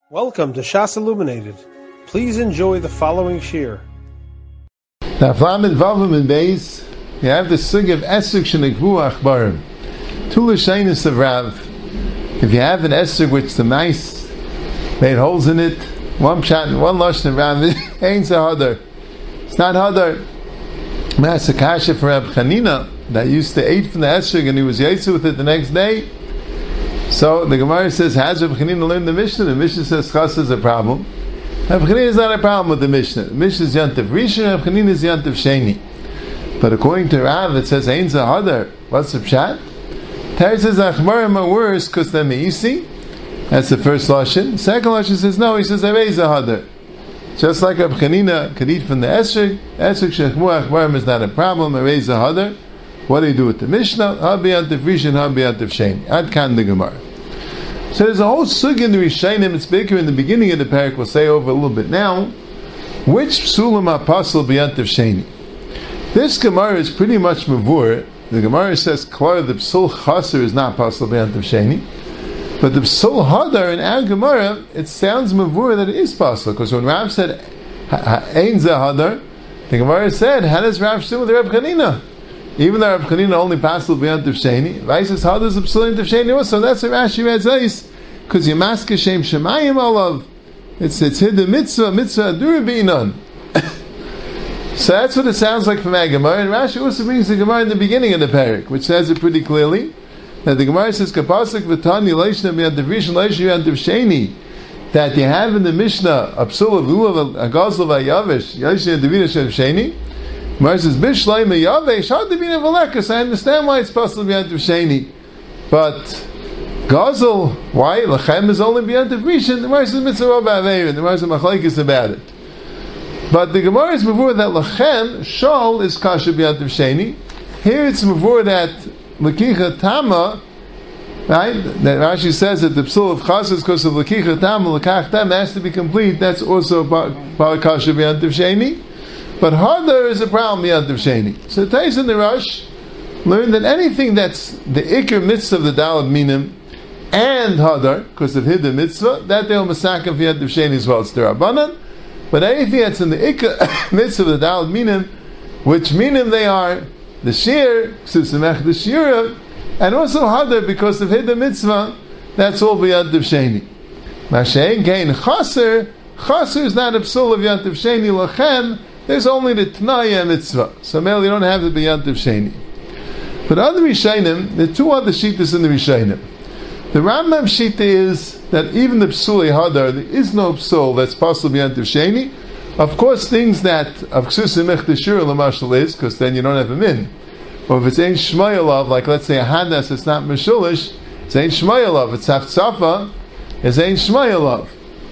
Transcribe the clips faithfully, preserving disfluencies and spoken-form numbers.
Welcome to Shas Illuminated. Please enjoy the following shir. Now, Flamin Vavim and Beis, you have the sig of Esrik Shenekvu Achbarim. Two Lashanis of Rav. If you have an Esrik which the mice made holes in it, one chat and one Lashon of Rav, it ain't a Hadar. It's not Hadar. That's a kasha for Reb Chanina that used to eat from the Esrik and he was Yetsu with it the next day. So the Gemara says, has Reb Chanina learned the Mishnah? The Mishnah says Chas is a problem. Reb Chanina is not a problem with the Mishnah. The Mishnah is Yantav Rishon, Reb Chanina is Yantav Sheni. But according to Rav, it says Ein Zahadar. What's the pshat? Ter says Achmarim are worse because they're Meisi. That's the first Lashon. Second Lashon says no. He says Avei Zahadar. Just like Reb Chanina could eat from the Esrik, Esrik Shechmu Achmarim is not a problem. Avei Zahadar. What do you do with the Mishnah? Habi Yantav Rishon, Habi Yantav Sheni. Ad kan the Gemara. So there's a whole sugya in the Rishayim. It's bigger in the beginning of the parak. We'll say over a little bit now. Which psulim apostle b'yantav sheni? This Gemara is pretty much mavur. The Gemara says klar the psul chaser is not apostle b'yantav sheni, but the psul hadar in our Gemara it sounds mavur that it is possible because when Rav said ein zeh hadar, the Gemara said how does Rav still with Reb Chanina? Even though Reb Chanina only passed b'yantav sheni, Rav says how does the psul b'yantav sheni also? That's what Rashi read says because Yemaske Shem Shemayim Olav. It's it's hid the mitzvah mitzvah adur b'inon. So that's what it sounds like from our Gemara. And Rashi also brings the Gemara in the beginning of the parak, which says it pretty clearly that the Gemara says kapasik v'tani leishna b'yantav rishon leishna b'yantav sheni, that you have in the Mishnah a psul of lulav a gazal v'yavish leishna b'yantav rishon sheni. Gemara says bishlay meyavish had to be in v'lekas. I understand why it's possible b'yantav sheni, but Gazel, why? Lachem is only beyond the Rishon. The Gemara says mitzvah ba'aveir. The Gemara says machlekes about it. But the Gemara is mavur that Lachem, Shol, is kasha beyond the Sheni. Here it's mavur that Lakicha Tama, right? That Rashi says that the psul of Chas is because of Lakicha Tama, Lakach Tam has to be complete. That's also bar kasha beyond the Sheni. But Hadar is a problem beyond the Sheni. So Tais in the Rosh learn that anything that's the Iker mitzvah of the Dalad Minim, and Hadar, because of Hidden Mitzvah, that they'll Masaka V'yad of Sheni as well. It's the Rabbanan. But anything that's in the Ikka Mitzvah of the Dalad Minim, which Minim they are, the Shir, Ksusamech the Shira, and also Hadar, because of Hidden Mitzvah, that's all V'yad of Sheni. Mashayin Gain Chaser, Chaser is not a psul of V'yad of Sheni, Lachem, there's only the Tnaya Mitzvah. So, Mel, you don't have the V'yad of Sheni. But other Rishayim, there are two other Shittas in the Rishayim. The Rambam Shita is that even the Psuli Hadar, there is no Psul that's possible beyond Sheni. Of course, things that of Ksusimech Teshur Lamashal is, because then you don't have a min. Or if it's Ein Shmayalov, like let's say a Hadas, it's not Meshulish, it's Ein Shmayalov. It's Haftzafa, it's Ein Shmayalov.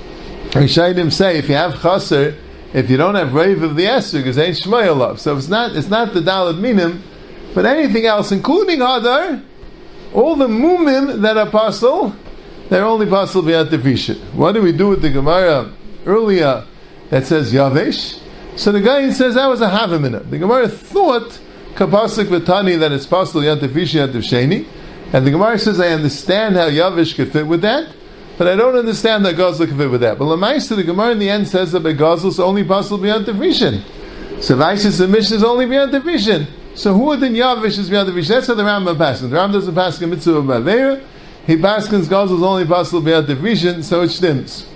Rishayim say if you have Chaser, if you don't have Rave of the Esrog, it's Ein Shmayalov. So it's not it's not the Dalad Minim, but anything else, including Hadar, all the mumim that are possible, they're only possible beyond the Visha. What do we do with the Gemara earlier that says Yavesh? So the guy says that was a Havamina. The Gemara thought Kapasik Vatani that it's possible beyond the Visha and the Sheni. And the Gemara says I understand how Yavesh could fit with that, but I don't understand how Gazel could fit with that. But Lamaisa, the Gemara in the end says that by Gazel is only possible beyond the Visha. So Vaish's submission is only beyond the Visha. So who would then Yavish is beyond the Vish? That's how the Rambam passes. The Rambam doesn't pass a mitzvah of Baveira. He passes Gazel is only possible beyond the Vision, so it stems.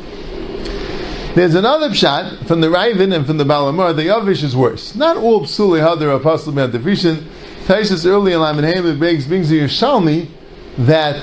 There's another pshat from the Raven and from the Balamar. The Yavish is worse. Not all psuli hadar are possible beyond the Vision. Taisus early in Laman Haim brings brings the Yerushalmi that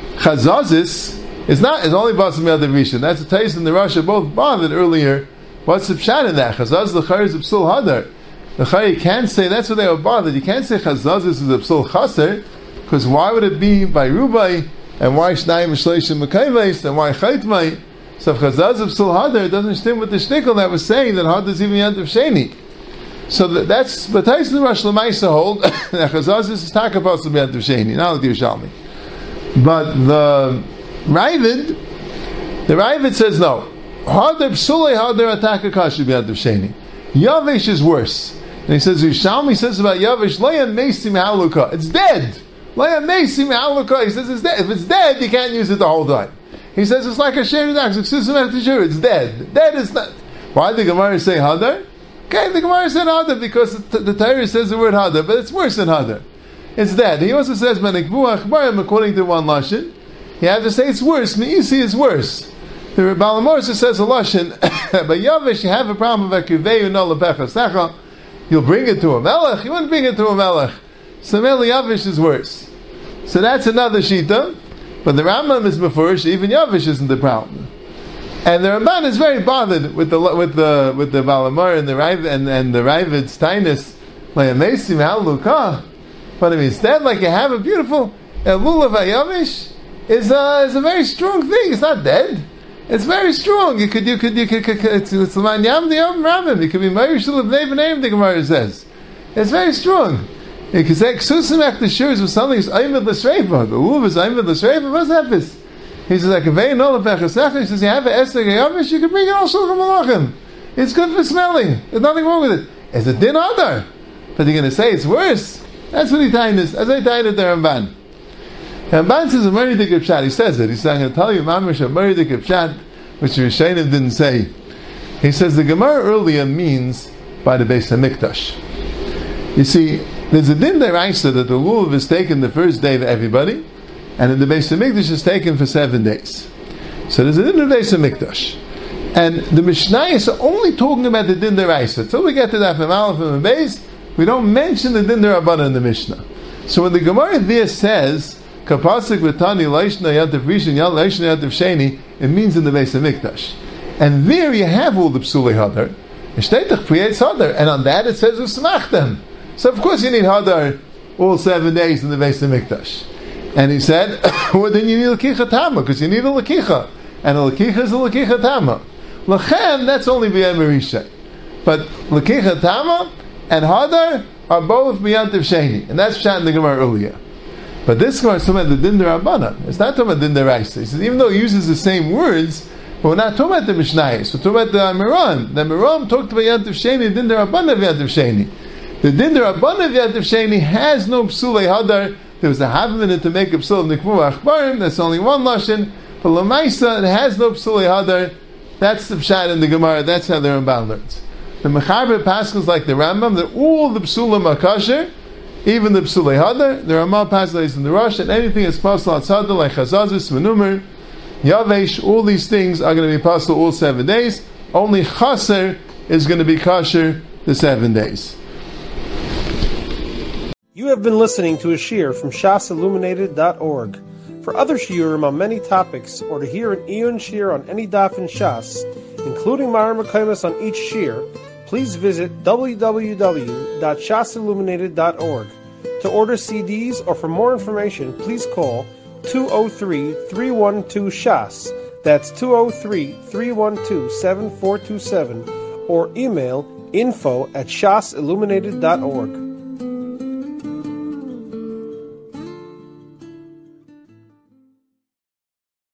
Chazazis is not is only possible beyond the Vision. That's a Tais in the Russia both bothered earlier. What's the pshat in that? Chazaz l'char is a psul hadar. The you can't say, that's what they were bothered. You can't say Chazazis is a psul chaser, because why would it be by Rubai, and why Shnayim Shleishim Mekayveis, and why Chaytmai? So if Chazaz of psul hadar, it doesn't stem with the shtickle that was saying that hadar is even Yantav Sheni. So that, that's, but Tais the Rosh Lamaisa hold, that Chazazis is taka possible Yantav Sheni, not with Yerushalmi. But the Ravid, the Ravid says no. Hadar psulei hadar ataka kashu Yantav Sheni. Yavesh is worse. And he says, Yerushalmi says about Yavish, Leia Mesim Haluka. It's dead. Leia Mesim Haluka. He says it's dead. If it's dead, you can't use it the whole time. He says it's like a sheridak, it's dead. Dead is not. Why did the Gemara say hadar? Okay, the Gemara said hadar because the, the Torah says the word hadar, but it's worse than hadar. It's dead. He also says Menikvu Achbarim according to one lashon. You have to say it's worse. Meisi is worse. The Rebbe Morsa says a lashon, but Yavish you have a problem with Akiveyu no lepecha secha. You'll bring it to a melech. You wouldn't bring it to a melech. So Meli Yavish is worse. So that's another shita. But the Rambam is mefurish. Even Yavish isn't the problem. And the Ramban is very bothered with the with the with the Balamar and the Riv and and the Rivid's tinus le'amesim halukah. But I mean, instead, like you have a beautiful lulav hayavish is a is a very strong thing. It's not dead. It's very strong. You could you could you could, could it's it's l'man yam the yam rabim. You could be meirish shul of neiv name. The Gemara says it's very strong. You could say ksusim akdashurs with something is aimed l'sreifa. The lulav is aimed l'sreifa. What's that? This? He says, like, he says, you have an Esther Gayavish, you can bring it also to Malachim. It's good for smelling. There's nothing wrong with it. It's a din adar. But you're going to say it's worse. That's what he tied this. As I tied it there, Ramban. Ramban says a Murray de Kipshat. He says it. He's saying, I'll tell you, Mamish, a Murray de Kipshat, which Rishonim didn't say. He says the Gemara earlier means by the Beis HaMikdash. You see, there's a din deraisa that the lulav is taken the first day of everybody, and in the Beis HaMikdash is taken for seven days. So there's a din of Beis HaMikdash. And the Mishnah is only talking about the din deraisa. Until we get to that from Aleph and Beis, we don't mention the din derabbanan in the Mishnah. So when the Gemara there says, Kapasik v'tani leishna yantav rishon yal leishna yantav sheni, it means in the Beis HaMikdash. And there you have all the psulei hadar. Shteitach creates hadar. And on that it says usmach them. So of course you need hadar all seven days in the Beis HaMikdash. And he said, well, then you need a lekicha tama, because you need a lekicha. And a lekicha is a lekicha tama. Lechem, that's only b'yam Rishon. But lekicha tama and hadar are both b'yantiv sheni. And that's pshat in the Gemara earlier. But this Gemara is talking about the din derabbanan. It's not talking about din deraisa. He says, even though it uses the same words, but we're not talking about the Mishnayos. We're talking about the Amiram. The Amiram talked about yantiv sheni, din derabbanan of yantiv sheni. The din derabbanan of yantiv sheni has no psulei hadar. There was a half minute to make a psul of nikvu achbarim. That's only one lashon. But lamaisa, it has no psulei hadar. That's the pshat in the Gemara. That's how the Ramban learns. The mechaber paschals like the Rambam that all the psulim are kosher, even the psulei hadar. The Ramah paschals in the Rosh, and anything that's paschal outside like chazazis, menumer, yavesh. All these things are going to be paschal all seven days. Only chaser is going to be kosher the seven days. You have been listening to a shiur from shas illuminated dot org. For other shiurim on many topics, or to hear an iyun shiur on any daf in Shas, including Mareh Mekomos on each shiur, please visit w w w dot shas illuminated dot org. To order C Ds or for more information, please call two oh three, three one two, shas. That's two oh three, three one two, seven four two seven, or email info at shas illuminated dot org.